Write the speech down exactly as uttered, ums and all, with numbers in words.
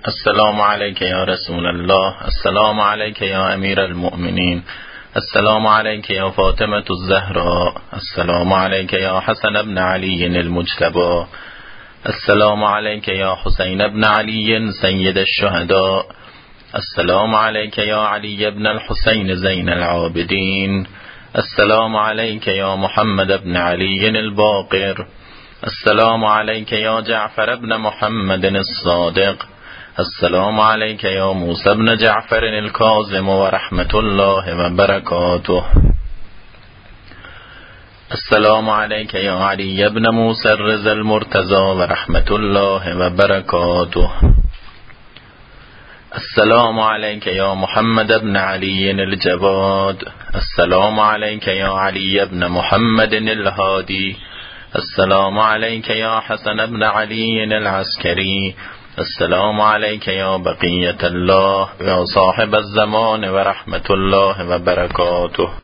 السلام عليك يا رسول الله. السلام عليك يا أمير المؤمنين. السلام عليك يا فاطمة الزهراء. السلام عليك يا حسن بن علي المجتبى. السلام عليك يا حسين بن علي سيد الشهداء. السلام عليك يا علي بن الحسين زين العابدين. السلام عليك يا محمد بن علي الباقر. السلام عليك يا جعفر بن محمد الصادق. السلام عليك يا موسى بن جعفر الكاظم ورحمة الله وبركاته. السلام عليك يا علي بن موسى الرضا المرتضى ورحمة الله وبركاته. السلام عليك يا محمد بن علي الجواد. السلام عليك يا علي بن محمد الهادي. السلام عليك يا حسن بن علي العسكري. السلام عليك يا بقية الله يا صاحب الزمان ورحمة الله وبركاته.